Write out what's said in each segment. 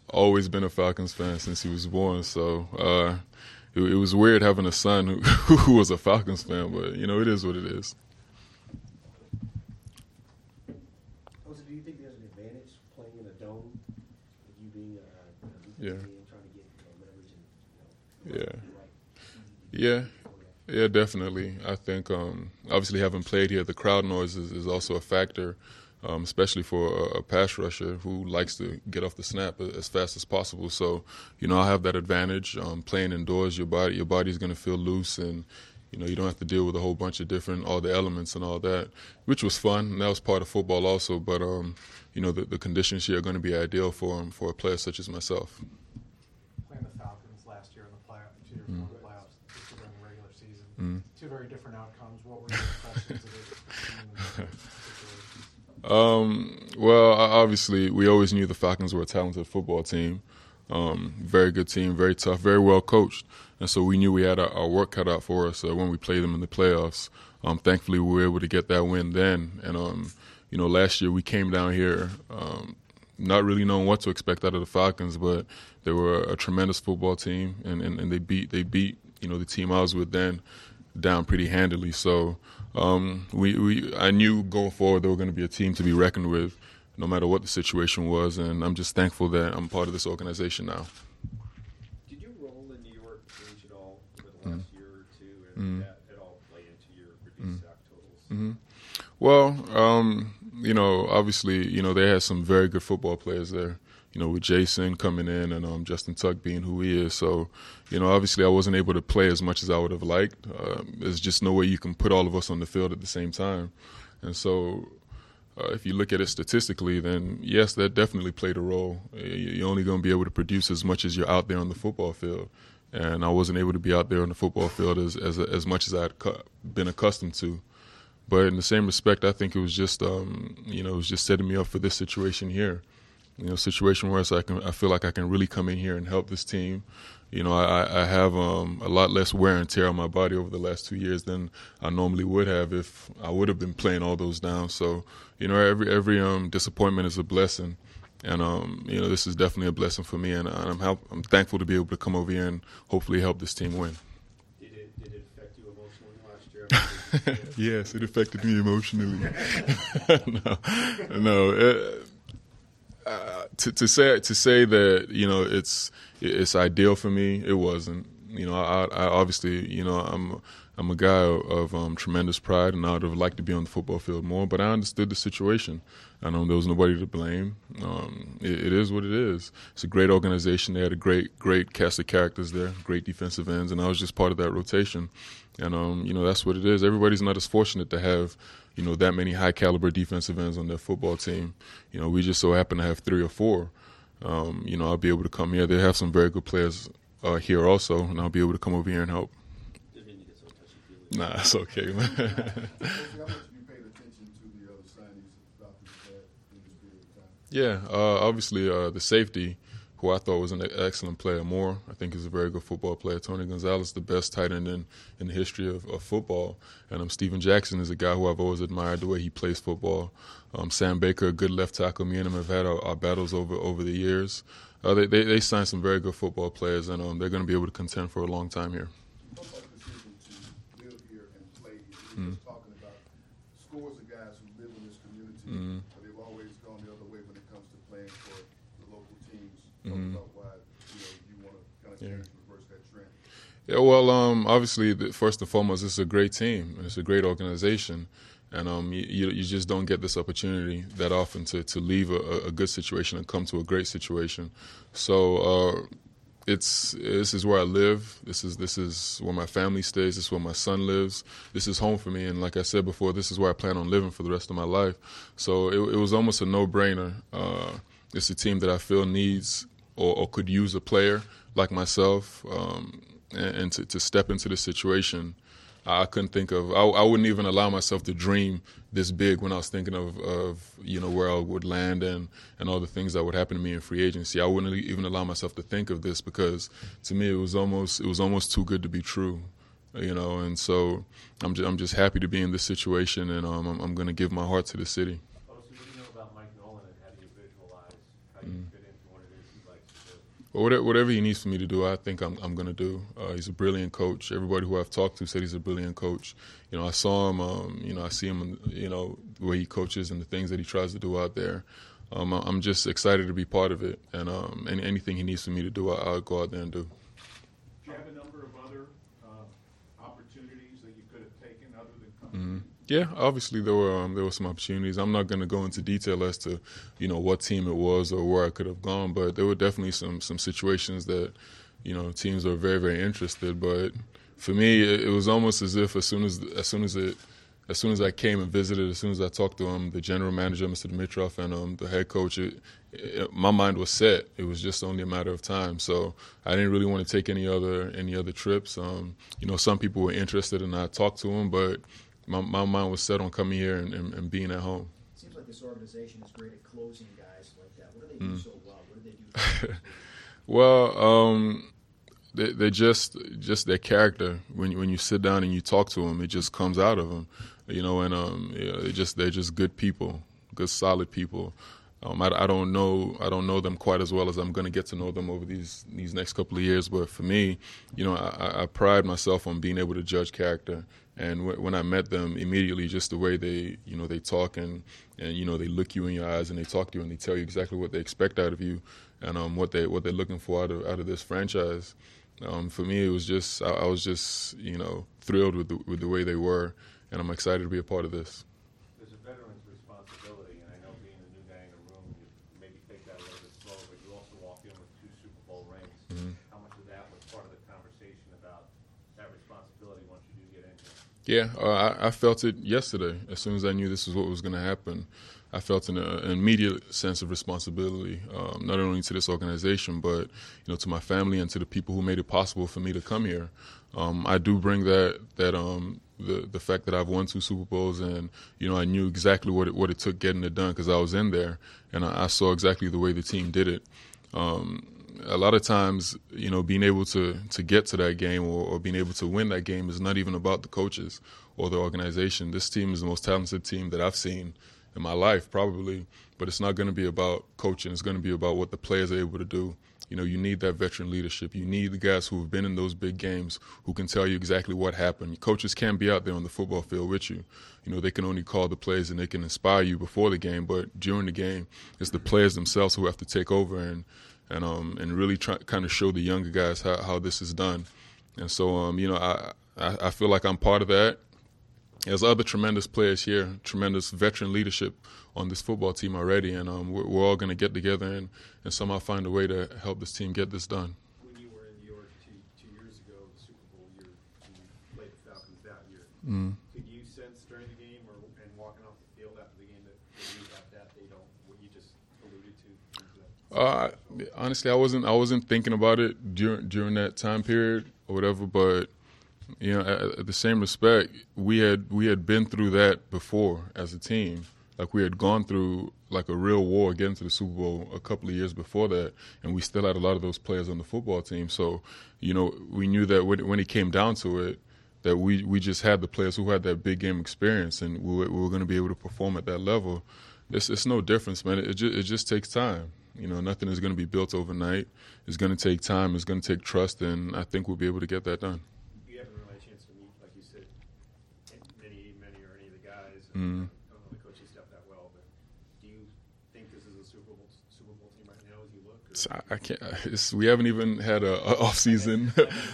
always been a Falcons fan since he was born. So it was weird having a son who was a Falcons fan, but it is what it is. Also, do you think there's an advantage playing in a dome with you being Yeah. and trying to get leverage and Yeah, definitely. I think obviously having played here, the crowd noise is also a factor, especially for a pass rusher who likes to get off the snap as fast as possible. So, I have that advantage. Playing indoors, your body's going to feel loose, and you don't have to deal with a whole bunch of all the elements and all that, which was fun. And that was part of football also. But the conditions here are going to be ideal for a player such as myself. Playing the Falcons last year in the playoffs, 2 years before the playoffs, this year in the regular season. Two very different outcomes. What were your impressions of it? Well, obviously, we always knew the Falcons were a talented football team. Very good team, very tough, very well coached. And so we knew we had our work cut out for us when we played them in the playoffs. Thankfully, we were able to get that win then. And, last year we came down here not really knowing what to expect out of the Falcons, but they were a tremendous football team, and they beat the team I was with then down pretty handily. So I knew going forward they were going to be a team to be reckoned with, no matter what the situation was, and I'm just thankful that I'm part of this organization now. Did you roll in New York Cage at all over the last year or two, and did that at all play into your reduced sack totals? Well, obviously, they had some very good football players there. With Jason coming in and Justin Tuck being who he is. So, obviously I wasn't able to play as much as I would have liked. There's just no way you can put all of us on the field at the same time. And so if you look at it statistically, then yes, that definitely played a role. You're only going to be able to produce as much as you're out there on the football field. And I wasn't able to be out there on the football field as much as I'd been accustomed to. But in the same respect, I think it was just, it was just setting me up for this situation here. Situation where I feel like I can really come in here and help this team. I have a lot less wear and tear on my body over the last 2 years than I normally would have if I would have been playing all those down. So, every disappointment is a blessing, and this is definitely a blessing for me, and I'm thankful to be able to come over here and hopefully help this team win. Did it affect you emotionally last year? Yes, it affected me emotionally. No. To say that it's ideal for me, it wasn't. I obviously I'm a guy of tremendous pride, and I would have liked to be on the football field more. But I understood the situation. I know there was nobody to blame. It is what it is. It's a great organization. They had a great cast of characters there, great defensive ends, and I was just part of that rotation. And that's what it is. Everybody's not as fortunate to have that many high caliber defensive ends on their football team. We just so happen to have 3 or 4. I'll be able to come here. They have some very good players here also, and I'll be able to come over here and help. Didn't mean to get so touchy-feely. Nah, it's okay, man. How much have you paid attention to the other signings Falcons had in this period of time? Yeah, obviously the safety, who I thought was an excellent player, Moore, I think is a very good football player. Tony Gonzalez, the best tight end in the history of football. And Steven Jackson is a guy who I've always admired the way he plays football. Sam Baker, a good left tackle. Me and him have had our battles over the years. They signed some very good football players, and they're going to be able to contend for a long time here. What about the decision to live here and play here? We're just talking about scores of guys who live in this community, but they've always gone the other way when it comes to playing for the local teams. Talk about why you want to kind of change, reverse that trend. Yeah, well, obviously, first and foremost, it's a great team. It's a great organization. And you just don't get this opportunity that often to leave a good situation and come to a great situation. So this is where I live. This is where my family stays. This is where my son lives. This is home for me. And like I said before, this is where I plan on living for the rest of my life. So it was almost a no-brainer. It's a team that I feel needs or could use a player like myself, and to step into this situation. I couldn't think of. I wouldn't even allow myself to dream this big when I was thinking of where I would land and all the things that would happen to me in free agency. I wouldn't even allow myself to think of this because to me it was almost too good to be true, And so I'm just happy to be in this situation, and I'm going to give my heart to the city. Oh, so what do you know about Mike Nolan, and how do you visualize how you fit into what it is he likes to Well, whatever he needs for me to do, I think I'm going to do. He's a brilliant coach. Everybody who I've talked to said he's a brilliant coach. I saw him. I see him. The way he coaches and the things that he tries to do out there. I'm just excited to be part of it. And anything he needs for me to do, I'll go out there and do. Do you have a number of other opportunities that you could have taken other than coming? Yeah, obviously there were some opportunities. I'm not going to go into detail as to, what team it was or where I could have gone, but there were definitely some situations that, teams are very, very interested. But for me, it was almost as if as soon as I came and visited, as soon as I talked to the general manager, Mr. Dimitrov, and the head coach, my mind was set. It was just only a matter of time. So I didn't really want to take any other trips. Some people were interested, and I talked to them, but my mind was set on coming here and being at home. It seems like this organization is great at closing guys like that. What do they do so well? What do they do? Well, they're just their character. When you sit down and you talk to them, it just comes out of them. They're just good people, good solid people. I don't know them quite as well as I'm going to get to know them over these next couple of years. But for me, I pride myself on being able to judge character. And when I met them, immediately just the way they talk and they look you in your eyes and they talk to you and they tell you exactly what they expect out of you and what they're looking for out of this franchise. For me, it was just I was just thrilled with the way they were, and I'm excited to be a part of this. There's a veteran's responsibility, and I know being a new guy in the room, you maybe take that a little bit slow, but you also walk in with 2 Super Bowl rings. Mm-hmm. How much of that was part of the conversation about that responsibility once you do get in here? Yeah, I felt it yesterday. As soon as I knew this was what was going to happen, I felt an immediate sense of responsibility, not only to this organization, but to my family and to the people who made it possible for me to come here. I do bring the fact that I've won 2 Super Bowls, and I knew exactly what it took getting it done because I was in there, and I saw exactly the way the team did it. A lot of times, being able to get to that game or being able to win that game is not even about the coaches or the organization. This team is the most talented team that I've seen in my life, probably, but it's not going to be about coaching. It's going to be about what the players are able to do. You need that veteran leadership. You need the guys who have been in those big games who can tell you exactly what happened. Coaches can't be out there on the football field with you. They can only call the plays and they can inspire you before the game, but during the game, it's the players themselves who have to take over and really kind of show the younger guys how this is done. And so, I feel like I'm part of that. There's other tremendous players here, tremendous veteran leadership on this football team already, and we're all going to get together and somehow find a way to help this team get this done. When you were in New York two years ago, the Super Bowl year, you played the Falcons that year. Could you sense during the game and walking off the field after the game that you have that they don't, what you just alluded to? Honestly, I wasn't thinking about it during that time period or whatever, but at the same respect, we had been through that before as a team. Like we had gone through like a real war getting to the Super Bowl a couple of years before that, and we still had a lot of those players on the football team. So, we knew that when it came down to it, that we just had the players who had that big game experience, and we were going to be able to perform at that level. It's no difference, man. It just takes time. Nothing is going to be built overnight. It's going to take time. It's going to take trust, and I think we'll be able to get that done. You haven't really had a chance to meet, like you said, many or any of the guys. I don't know the coaching staff that well, but do you think this is a Super Bowl team right now as you look? Or? I can't. We haven't even had a off season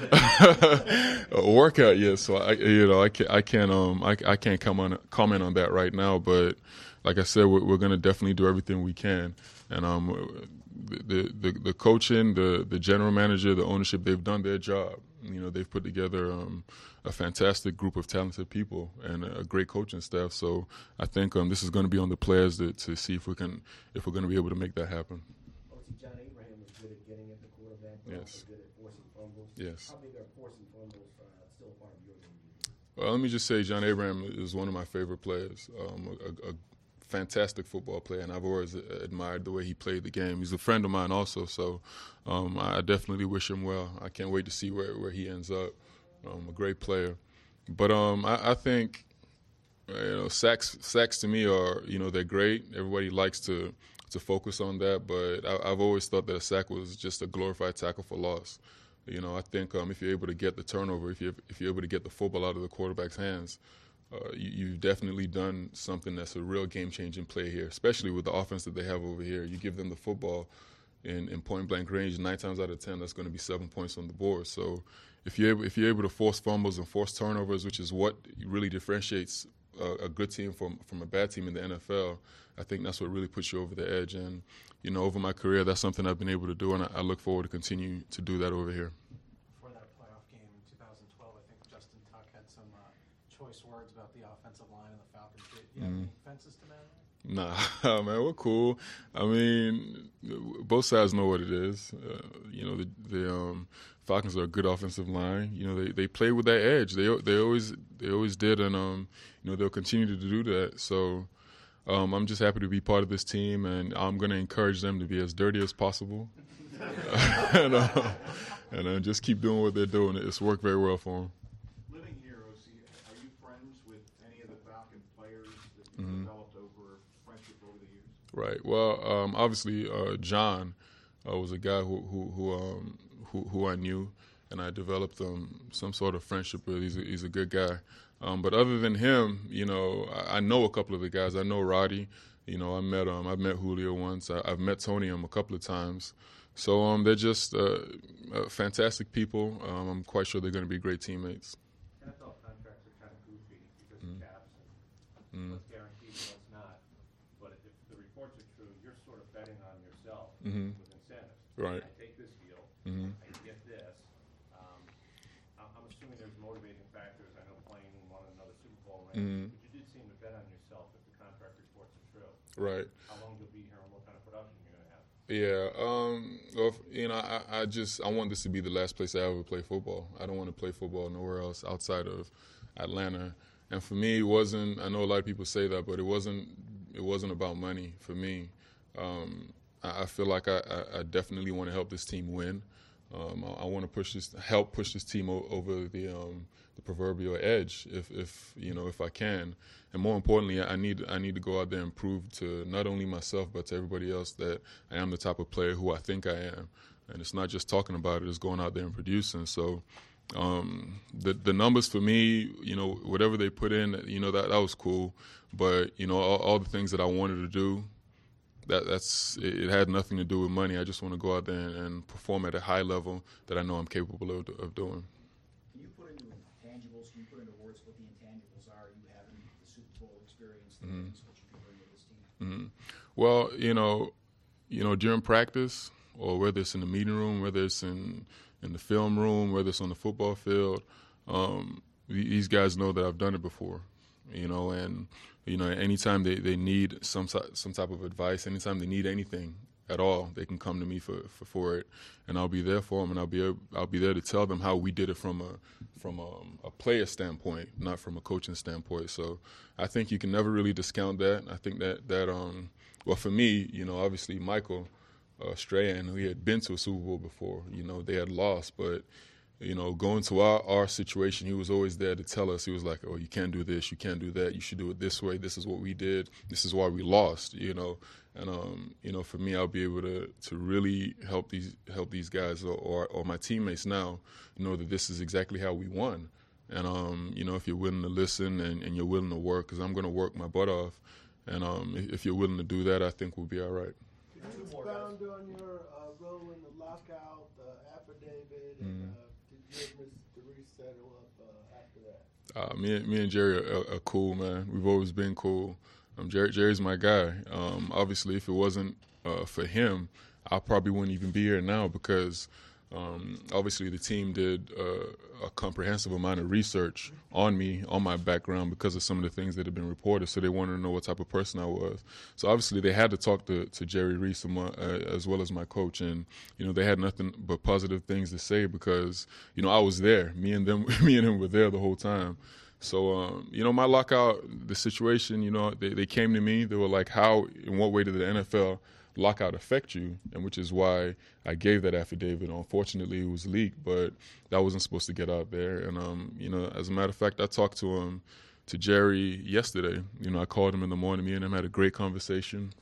a workout yet, so I can't comment on that right now. But like I said, we're going to definitely do everything we can. And the coaching, the general manager, the ownership, they've done their job. They've put together a fantastic group of talented people and a great coaching staff. So I think this is going to be on the players to see if we're going to be able to make that happen. Obviously, John Abraham was good at getting at the quarterback, but Yes. also good at forcing fumbles. Yes. How big are forcing fumbles still a part of your game? Well, let me just say John Abraham is one of my favorite players, a fantastic football player, and I've always admired the way he played the game. He's a friend of mine also, so I definitely wish him well. I can't wait to see where he ends up. A great player. But I think sacks to me are, they're great. Everybody likes to focus on that. But I've always thought that a sack was just a glorified tackle for loss. You know, I think if you're able to get the turnover, if you're able to get the football out of the quarterback's hands, you've definitely done something that's a real game-changing play here, especially with the offense that they have over here. You give them the football in point-blank range, 9 times out of 10, that's going to be 7 points on the board. So if you're able to force fumbles and force turnovers, which is what really differentiates a good team from a bad team in the NFL, I think that's what really puts you over the edge. And, you know, over my career, that's something I've been able to do, and I look forward to continue to do that over here. Before that playoff game in 2012, I think Justin Tuck had some choice words about the offensive line and the Falcons. Do you have any offenses to man? Nah, man, we're cool. I mean, both sides know what it is. You know, the Falcons are a good offensive line. You know, they play with that edge. They always did, and you know, they'll continue to do that. So I'm just happy to be part of this team, and I'm going to encourage them to be as dirty as possible, and just keep doing what they're doing. It's worked very well for them. Living here, OC, are you friends with any of the Falcon players that you developed over friendship over the years? Right. Well, obviously, John was a guy who I knew, and I developed some sort of friendship with. He's a good guy. But other than him, you know, I know a couple of the guys. I know Roddy. You know, I've met Julio once. I've met Tony a couple of times. So they're just fantastic people. I'm quite sure they're going to be great teammates. NFL contracts are kind of goofy because of caps and what's guaranteed and what's not. But if the reports are true, you're sort of betting on yourself with incentives. Right. I take this deal, I get this. I'm assuming there's motivating factors. I know playing in another Super Bowl ring, but you did seem to bet on yourself if the contract reports are true. Right. How long you'll be here and what kind of production you're going to have. Yeah, well, you know, I want this to be the last place I ever play football. I don't want to play football nowhere else outside of Atlanta. And for me, it wasn't. I know a lot of people say that, but it wasn't about money for me. I feel like I definitely want to help this team win. I want to help push this team over the proverbial edge, if I can. And more importantly, I need to go out there and prove to not only myself but to everybody else that I am the type of player who I think I am. And it's not just talking about it; it's going out there and producing. So the numbers for me, you know, whatever they put in, you know, that was cool. But you know, all the things that I wanted to do. It had nothing to do with money. I just want to go out there and perform at a high level that I know I'm capable of doing. Can you put into intangibles, can you put into words what the intangibles are you having the Super Bowl experience, the things that you can bring to this team? Well, you know, during practice, or whether it's in the meeting room, whether it's in the film room, whether it's on the football field, these guys know that I've done it before. You know, and you know, anytime they need some type of advice, anytime they need anything at all, they can come to me for it, and I'll be there for them, and I'll be there to tell them how we did it from a player standpoint, not from a coaching standpoint. So I think you can never really discount that. I think that well, for me, you know, obviously Michael Strahan, who had been to a Super Bowl before, you know, they had lost, but you know, going to our situation, he was always there to tell us. He was like, oh, you can't do this, you can't do that, you should do it this way, this is what we did, this is why we lost, you know. And, you know, for me, I'll be able to really help these guys or my teammates now know that this is exactly how we won. And, you know, if you're willing to listen and you're willing to work, because I'm going to work my butt off, and if you're willing to do that, I think we'll be all right. Can you expound on your role in the lockout, affidavit, and did you and Mr. Reese settle up after that? Me and Jerry are cool, man. We've always been cool. Jerry's my guy. Obviously, if it wasn't for him, I probably wouldn't even be here now because obviously the team did a comprehensive amount of research on me, on my background, because of some of the things that had been reported. So they wanted to know what type of person I was. So obviously they had to talk to Jerry Reese as well as my coach, and you know they had nothing but positive things to say because you know I was there. Me and him were there the whole time. So, you know, my lockout, the situation, you know, they came to me. They were like, how, in what way did the NFL lockout affect you? And which is why I gave that affidavit. Unfortunately, it was leaked, but that wasn't supposed to get out there. And, you know, as a matter of fact, I talked to Jerry yesterday. You know, I called him in the morning. Me and him had a great conversation.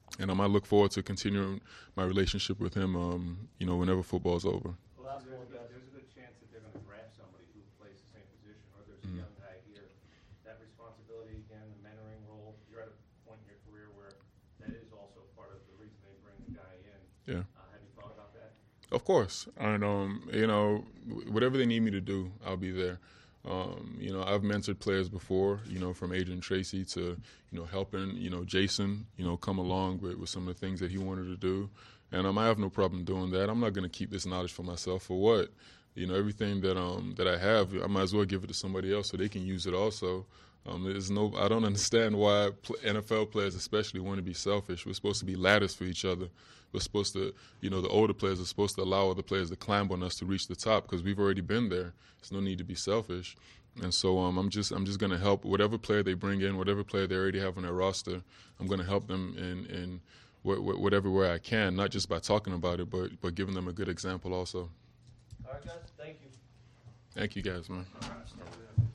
And I look forward to continuing my relationship with him, whenever football's over. There's a good chance that they're going to draft somebody who plays the same position, or there's a young guy here. That responsibility, again, the mentoring role, you're at a point in your career where that is also part of the reason they bring the guy in. Yeah. Have you thought about that? Of course. And, whatever they need me to do, I'll be there. I've mentored players before, from Adrian Tracy to, helping, Jason, come along with some of the things that he wanted to do. And I have no problem doing that. I'm not going to keep this knowledge for myself. For what? Everything that I have, I might as well give it to somebody else so they can use it also. I don't understand why NFL players especially want to be selfish. We're supposed to be ladders for each other. We're supposed to, the older players are supposed to allow other players to climb on us to reach the top because we've already been there. There's no need to be selfish. And so I'm just going to help whatever player they bring in, whatever player they already have on their roster. I'm going to help them in whatever way I can, not just by talking about it, but giving them a good example also. All right, guys. Thank you. Thank you guys, man.